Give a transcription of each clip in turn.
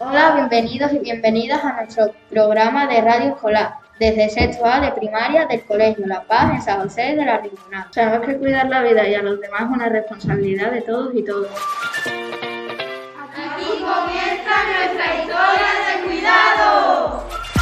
Hola, bienvenidos y bienvenidas a nuestro programa de radio escolar, desde sexto A de primaria del Colegio La Paz en San José de la Rinconada. Sabemos que cuidar la vida y a los demás es una responsabilidad de todos y todas. Aquí comienza nuestra historia de cuidado.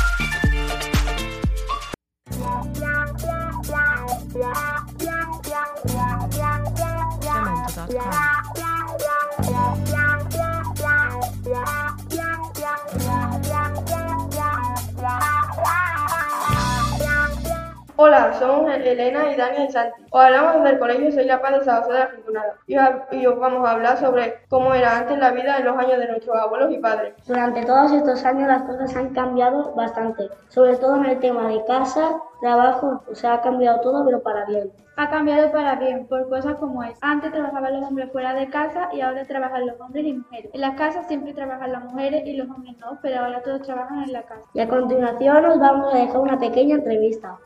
Hola, somos Elena y Dani y Santi. Os hablamos del Colegio Soy La Paz de San José de la Rinconada y os vamos a hablar sobre cómo era antes la vida en los años de nuestros abuelos y padres. Durante todos estos años las cosas han cambiado bastante, sobre todo en el tema de casa, trabajo, ha cambiado todo, pero para bien. Ha cambiado para bien, por cosas como es. Antes trabajaban los hombres fuera de casa y ahora trabajan los hombres y mujeres. En las casas siempre trabajan las mujeres y los hombres no, pero ahora todos trabajan en la casa. Y a continuación os vamos a dejar una pequeña entrevista.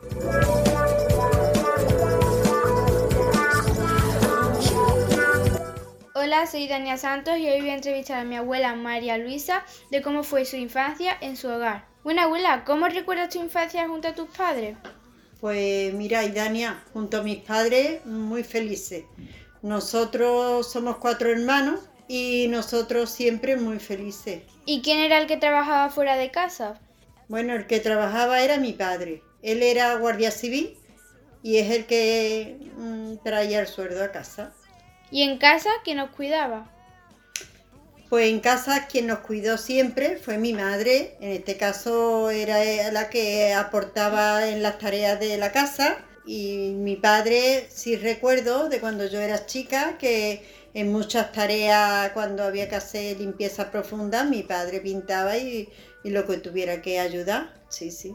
Hola, soy Dania Santos y hoy voy a entrevistar a mi abuela María Luisa de cómo fue su infancia en su hogar. Bueno, abuela, ¿cómo recuerdas tu infancia junto a tus padres? Pues mira, Dania, junto a mis padres, muy felices. Nosotros somos 4 hermanos y nosotros siempre muy felices. ¿Y quién era el que trabajaba fuera de casa? Bueno, el que trabajaba era mi padre. Él era guardia civil y es el que traía el sueldo a casa. ¿Y en casa quién nos cuidaba? Pues en casa quien nos cuidó siempre fue mi madre. En este caso era la que aportaba en las tareas de la casa. Y mi padre, sí recuerdo de cuando yo era chica, que en muchas tareas, cuando había que hacer limpieza profunda, mi padre pintaba y lo que tuviera que ayudar. Sí, sí.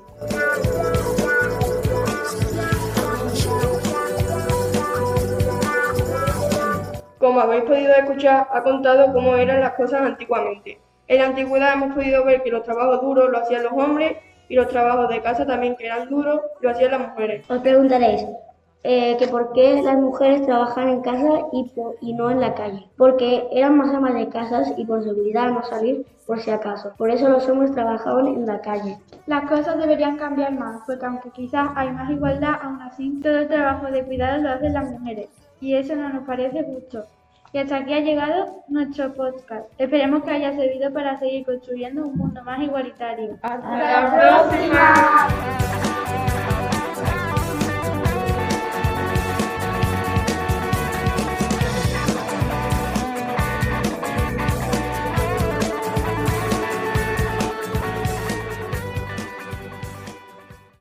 Como habéis podido escuchar, ha contado cómo eran las cosas antiguamente. En la antigüedad hemos podido ver que los trabajos duros lo hacían los hombres y los trabajos de casa también, que eran duros, lo hacían las mujeres. Os preguntaréis que por qué las mujeres trabajan en casa y no en la calle. Porque eran más amas de casas y por seguridad no salir por si acaso. Por eso los hombres trabajaban en la calle. Las cosas deberían cambiar más, porque aunque quizás hay más igualdad, aún así todo el trabajo de cuidado lo hacen las mujeres. Y eso no nos parece justo. Y hasta aquí ha llegado nuestro podcast. Esperemos que haya servido para seguir construyendo un mundo más igualitario. ¡Hasta la próxima!